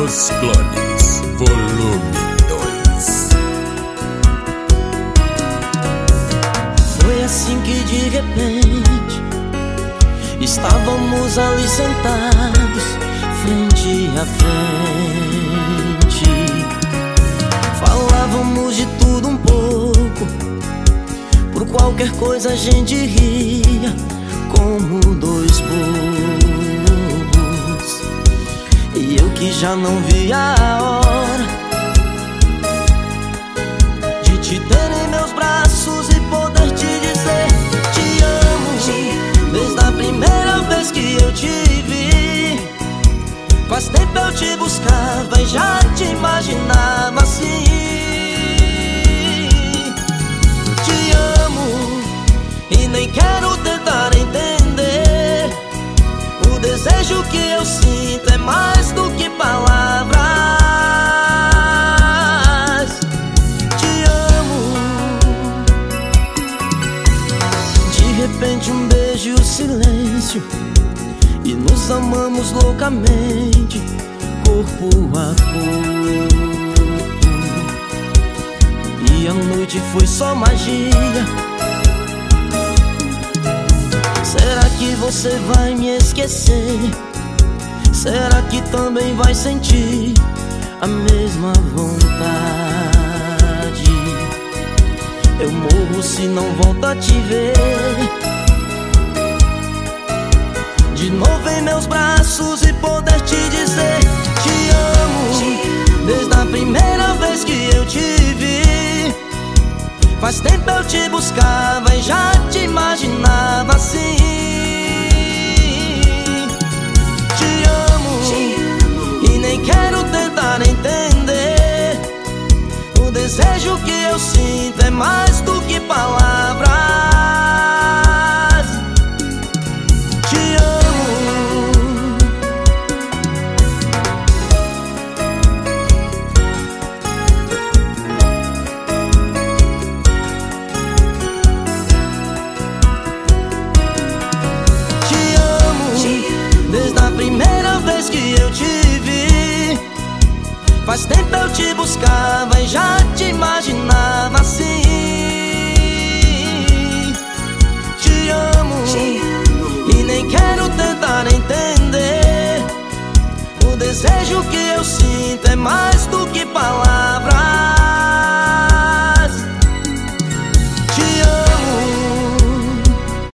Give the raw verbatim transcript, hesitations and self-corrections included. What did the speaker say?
Os Clones, volume dois. Foi assim que de repente estávamos ali sentados, frente a frente. Falávamos de tudo um pouco, por qualquer coisa a gente ria, como dois bobos. E eu que já não via a hora de te ter em meus braços e poder te dizer te amo, desde a primeira vez que eu te vi. Faz tempo eu te buscava e já te imaginava assim. Te amo e nem quero tentar entender. O desejo que eu sinto é mais do que palavras. Te amo. De repente um beijo e o silêncio, e nos amamos loucamente, corpo a corpo. E a noite foi só magia. Será que você vai me esquecer? Será que também vai sentir a mesma vontade? Eu morro se não volto a te ver de novo em meus braços e poder te dizer te amo, desde a primeira vez que eu te vi. Faz tempo eu te buscava e já te imaginava assim. Te amo e nem quero tentar entender. O desejo que eu sinto é mais do que palavras. Te amo. Te amo, desde a primeira vez que eu te vi. Faz tempo eu te buscava e já te imaginava assim. Te amo e nem quero tentar entender. O desejo que eu sinto é mais do que palavras.